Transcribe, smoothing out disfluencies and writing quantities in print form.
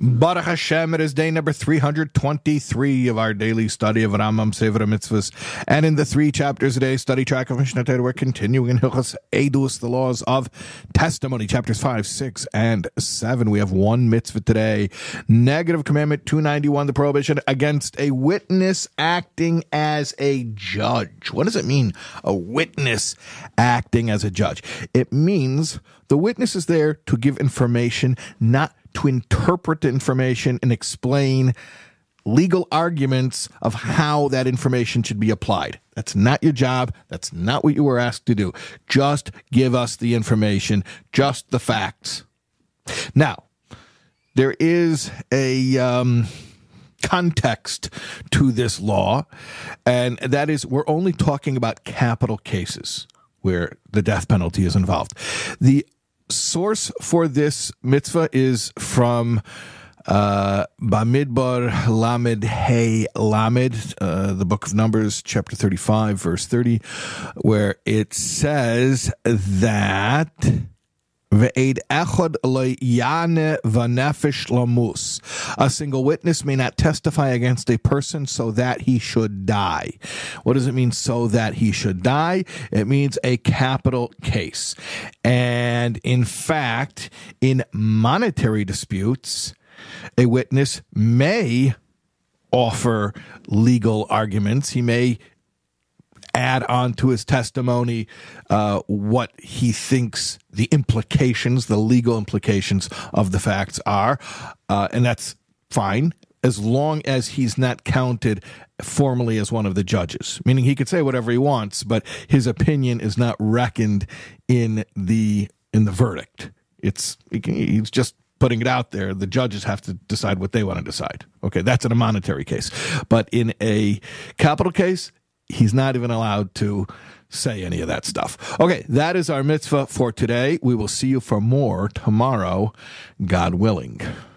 Baruch Hashem, it is day number 323 of our daily study of Rambam Sefer Mitzvahs. And in the 3 chapters a day study track of Mishnah Torah, we're continuing in Hilchos Eidus, the laws of testimony, chapters 5, 6, and 7. We have one mitzvah today. Negative commandment 291, the prohibition against a witness acting as a judge. What does it mean, a witness acting as a judge? It means the witness is there to give information, not to interpret the information and explain legal arguments of how that information should be applied. That's not your job. That's not what you were asked to do. Just give us the information, just the facts. Now, there is a context to this law, and that is we're only talking about capital cases where the death penalty is involved. The source for this mitzvah is from Bamidbar Lamed Hey Lamed, the book of Numbers, chapter 35, verse 30, where it says that a single witness may not testify against a person so that he should die. What does it mean, so that he should die? It means a capital case. And in fact, in monetary disputes, a witness may offer legal arguments. He may add on to his testimony what he thinks the implications, the legal implications of the facts are. And that's fine, as long as he's not counted formally as one of the judges. Meaning he could say whatever he wants, but his opinion is not reckoned in the verdict. He's just putting it out there. The judges have to decide what they want to decide. Okay, that's in a monetary case. But in a capital case, he's not even allowed to say any of that stuff. Okay, that is our mitzvah for today. We will see you for more tomorrow, God willing.